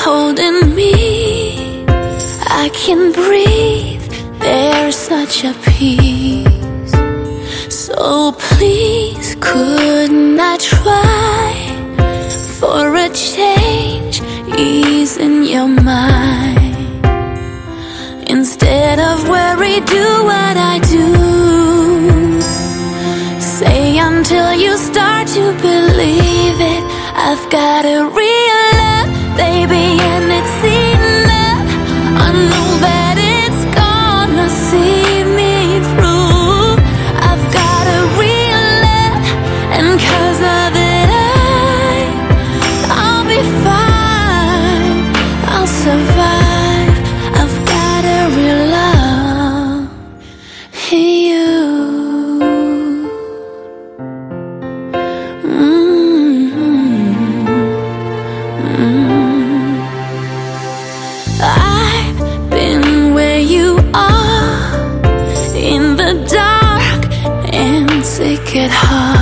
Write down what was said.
holding me. I can breathe, there's such a peace. So please, couldn't I try for a change, ease in your mind? Instead of worry, do what I do. Say until you start to believe it. I've got a real love, baby, and it's enough. I know that it's gonna see me through. I've got a real love, and 'cause of it I'll be fine. I'll survive. I've got a real love, you. I've been where you are, in the dark and sick at heart.